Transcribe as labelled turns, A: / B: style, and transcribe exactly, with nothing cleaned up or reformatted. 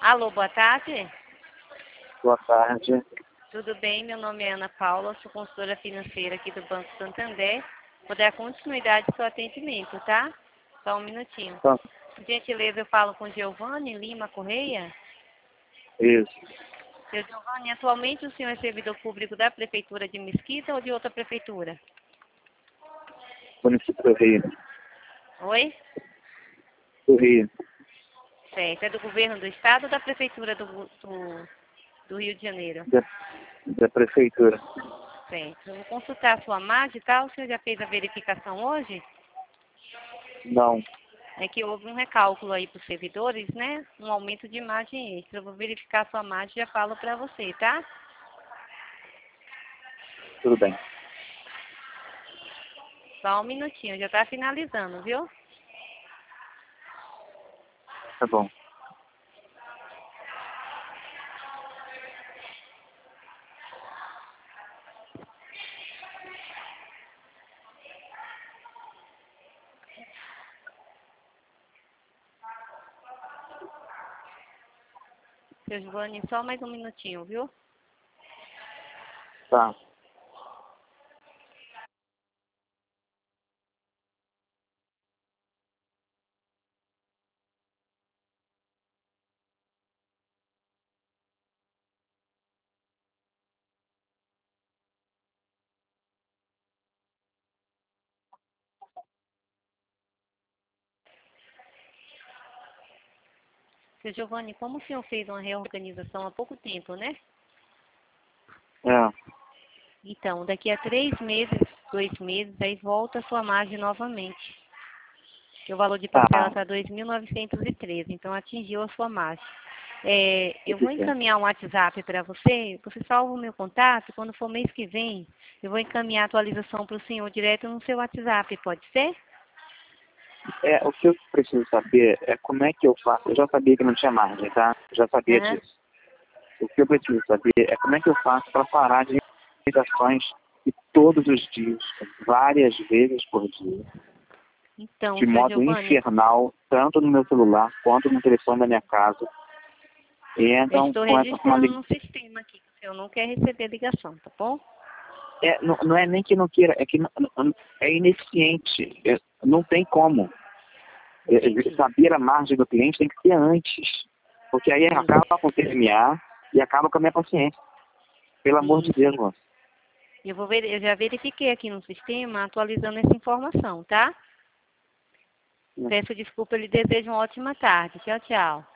A: Alô, boa tarde.
B: Boa tarde.
A: Tudo bem? Meu nome é Ana Paula, sou consultora financeira aqui do Banco Santander. Vou dar continuidade ao seu atendimento, tá? Só um minutinho.
B: Tá.
A: Por gentileza, eu falo com Giovanni Lima Correia.
B: Isso.
A: Seu Giovanni, atualmente o senhor é servidor público da Prefeitura de Mesquita ou de outra prefeitura?
B: Município do Rio.
A: Oi?
B: Do Rio.
A: Certo. É do governo do estado ou da Prefeitura do, do, do Rio de Janeiro?
B: Da, da Prefeitura.
A: Certo. Eu vou consultar a sua margem e tal. O senhor já fez a verificação hoje?
B: Não.
A: É que houve um recálculo aí para os servidores, né? Um aumento de margem extra. Eu vou verificar a sua margem e já falo para você, tá?
B: Tudo bem.
A: Só um minutinho, já está finalizando, viu?
B: Tá bom.
A: Seu Giovanni, só mais um minutinho, viu?
B: Tá.
A: Seu Giovanni, como o senhor fez uma reorganização há pouco tempo, né?
B: É.
A: Então, daqui a três meses, dois meses, aí volta a sua margem novamente. Que o valor de parcela
B: Tá.
A: está dois mil novecentos e treze, então atingiu a sua margem. É, eu vou
B: Tudo bem.
A: encaminhar um WhatsApp para você, você salva o meu contato, quando for mês que vem, eu vou encaminhar a atualização para o senhor direto no seu WhatsApp, pode ser?
B: É, o que eu preciso saber é como é que eu faço. Eu já sabia que não tinha margem, tá? Eu já sabia
A: Aham.
B: disso. O que eu preciso saber é como é que eu faço para parar de ligações e todos os dias, várias vezes por dia,
A: Então,
B: de
A: seu
B: modo
A: Giovanni,
B: infernal, tanto no meu celular quanto no telefone da minha casa. E
A: eu
B: então,
A: estou
B: com essa uma
A: registrando no sistema aqui, que o senhor não quer receber ligação, tá bom?
B: É, não, não é nem que não queira, é que não, não- é ineficiente. É, não tem como. É, é,
A: Entendi.
B: saber a margem do cliente tem que ser antes. Porque aí acaba
A: Isso.
B: com o T M A e acaba com a minha paciência. Pelo amor de Deus,
A: Isso.
B: moço.
A: Eu, vou ver, eu já verifiquei aqui no sistema, atualizando essa informação, tá? Peço desculpa, eu lhe desejo uma ótima tarde. Tchau, tchau.